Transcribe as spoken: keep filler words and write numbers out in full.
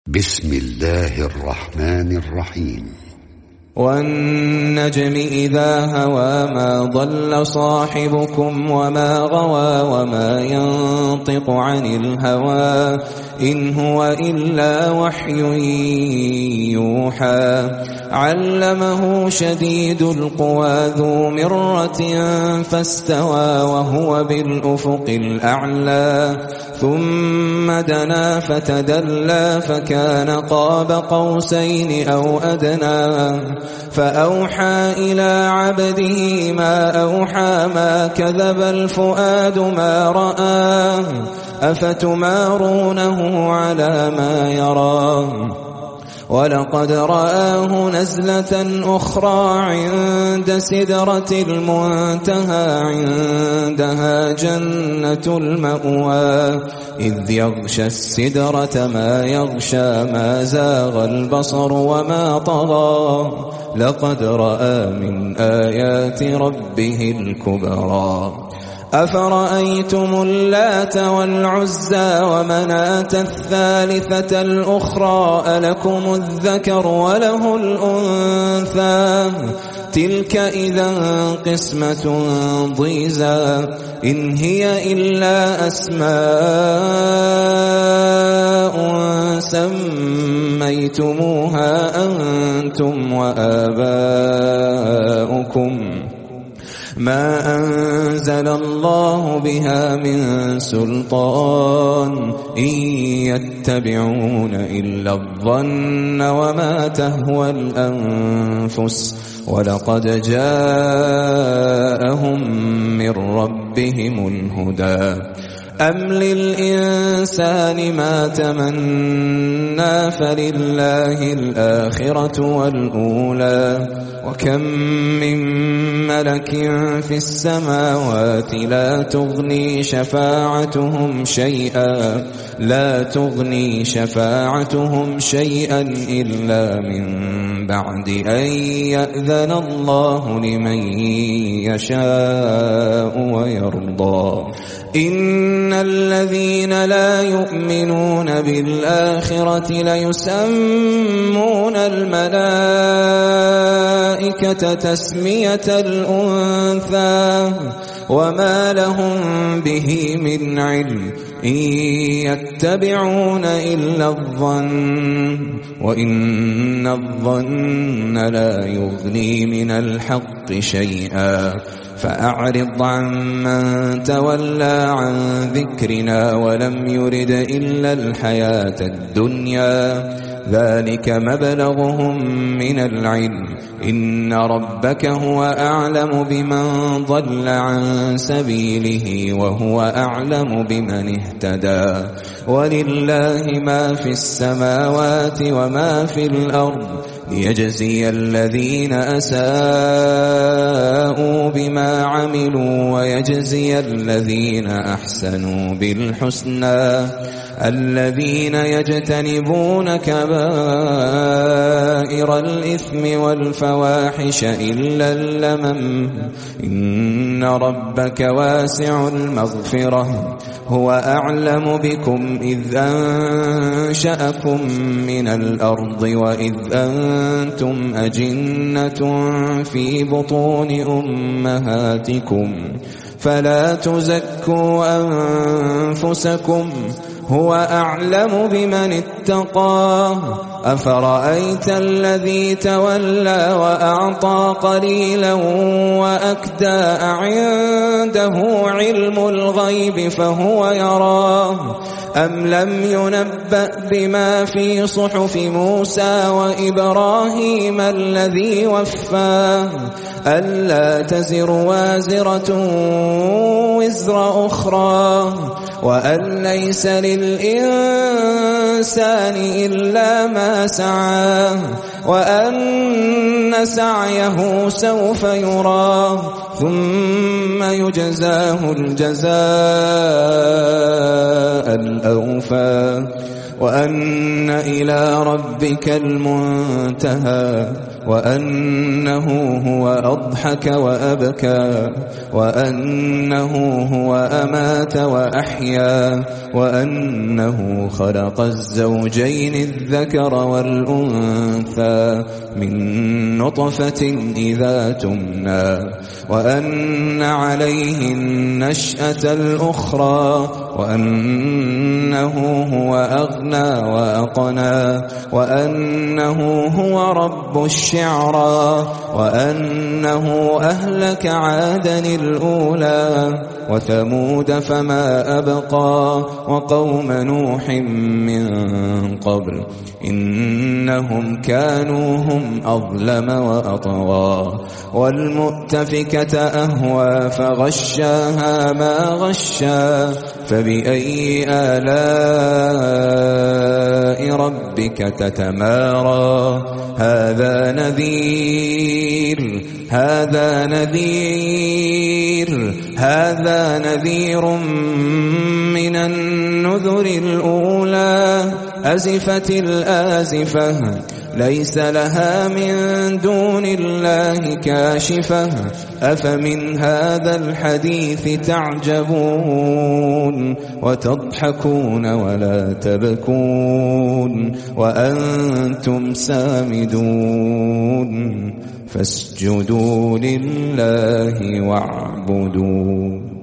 بسم الله الرحمن الرحيم. والنجم إذا هوى ما ضل صاحبكم وما غوى وما ينطق عن الهوى إن هو إلا وحي يوحى علمه شديد القوى ذو مرة فاستوى وهو بالأفق الأعلى ثم دنا فتدلى فكان قاب قوسين أو أدنى فأوحى إلى عبده ما أوحى ما كذب الفؤاد ما رآه أفتمارونه على ما يرى ولقد رآه نزلة أخرى عند سدرة المنتهى عندها جنة المأوى إذ يغشى السدرة ما يغشى ما زاغ البصر وما طغى لقد رأى من آيات ربه الكبرى أفرأيتم اللات والعزى ومناة الثالثة الأخرى ألكم الذكر وله الأنثى تلك إذا قسمة ضيزى إن هي إلا أسماء سميتموها أنتم وآباؤكم ما أنزل الله بها من سلطان إن يتبعون إلا الظن وما تهوى الأنفس ولقد جاءهم من ربهم الهدى أم للإنسان ما تمنى فلله الآخرة والأولى وكم من ملك في السماوات لا تغني شفاعتهم شيئا لا تغني شفاعتهم شيئا إلا من بعد أن يأذن الله لمن يشاء ويرضى إن الذين لا يؤمنون بالآخرة ليسمون الملائكة تسمية الأنثى وما لهم به من علم إن يتبعون إلا الظن وإن الظن لا يغني من الحق شيئا فأعرض عمن تولى عن ذكرنا ولم يرد إلا الحياة الدنيا ذلك مبلغهم من العلم إن ربك هو أعلم بمن ضل عن سبيله وهو أعلم بمن اهتدى ولله ما في السماوات وما في الأرض ليجزي الذين أساءوا بما عملوا ويجزي الذين أحسنوا بالحسنى الذين يجتنبون كبائر الإثم والفواحش إلا اللمم إن ربك واسع المغفرة هو أعلم بكم إذ أنشأكم من الأرض وإذ أنتم أجنة في بطون أمهاتكم فلا تزكوا أنفسكم هو أعلم بمن اتقى أفرأيت الذي تولى وأعطى قليلا وأكدى عنده علم الغيب فهو يراه أم لم ينبأ بما في صحف موسى وإبراهيم الذي وفى ألا تزر وازرة وزر أخرى وأن ليس للإنسان إلا ما سعى وأن سعيه سوف يرى ثم يجزاه الجزاء الأوفى وأن إلى ربك المنتهى وأنه هو أضحك وأبكى وأنه هو أمات وأحيا وأنه خلق الزوجين الذكر والأنثى من نطفة إذا تمنى وأن عليه النشأة الأخرى وأنه هو أغنى وأقنى وأنه هو رب الشعرى وأنه أهلك عادا الأولى وثمود فما أبقى وقوم نوح من قبل إنهم كانوا هم أظلم وأطغى والمؤتفكة أهوى فغشاها ما غشا فبأي آلاء ربك تتمارى هذا نذير هذا نذير هذا نذير من النذر الأولى أزفت الآزفة ليس لها من دون الله كاشفة أفمن هذا الحديث تعجبون وتضحكون ولا تبكون وأنتم سامدون فاسجدوا لله واعبدوا